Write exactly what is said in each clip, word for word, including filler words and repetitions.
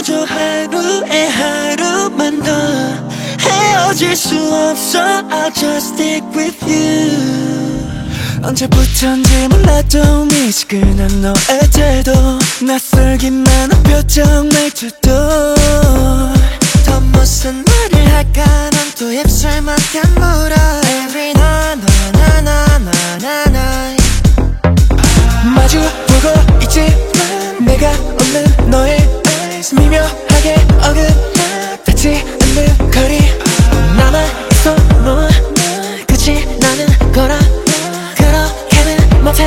머물러줘 하루에 하루만 더 헤어질 수 없어 I'll just stick with you 언제부턴지 몰라도 미지근한 너의 태도 낯설기만 한 표정 말투도 더 무슨 말을 할까 난 또 입술만큼 물어 Every night 나나나나나나 마주보고 있지만 내가 없는 너의 eyes 미묘하게 어긋나 닿지 않는 거리 남아있어 넌 끝이 나는 거라 그렇게는 못해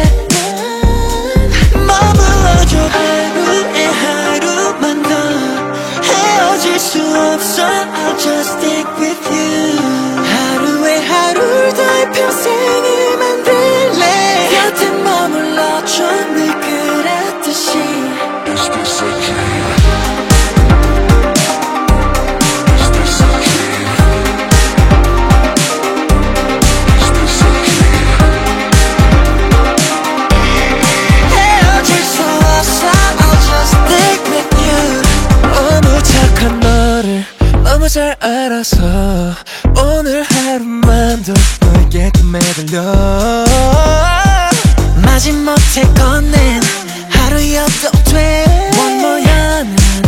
머물러줘 하루에 하루만 더 헤어질 수 없어 I'll just stick with you 하루에 하루를 더해 평생을 만들래 곁에 머물러줘 늘 그랬듯이 Is this a dream? Is this a dream? Is this a dream? 헤어질 수 없어 I'll just stick with you 너무 착한 너를 너무 잘 알아서 오늘 하루만 더 너에게 매달려 마지못해 건넨 하루여도 돼 One more야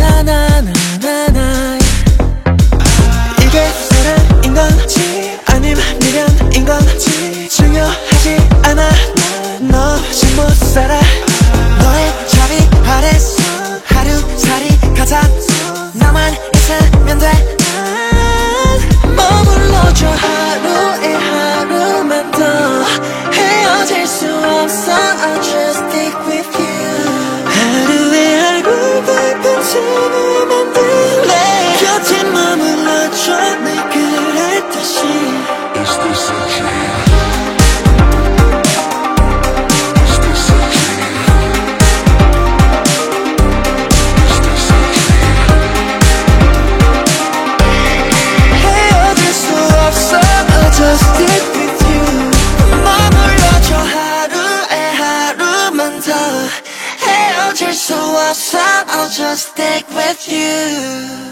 나나나나나나 이게 사랑인 건지 아님 미련인 건지 중요하지 않아 너 없이 못 살아 너의 자리 아래서 하루살이 가자 나만 있으면 돼 머물러줘 하루에 하루만 더 헤어질 수 없어 I'll just stick with you 하루에 하루 더 평생을 만들래 곁에 머물러줘 늘 그랬듯이 Is this a dream? Is this a dream? Is this a dream? 헤어질 수 없어 I'll just stick with you 머물러줘 하루에 하루만 더 헤어질 수 없어 I'll just stick with you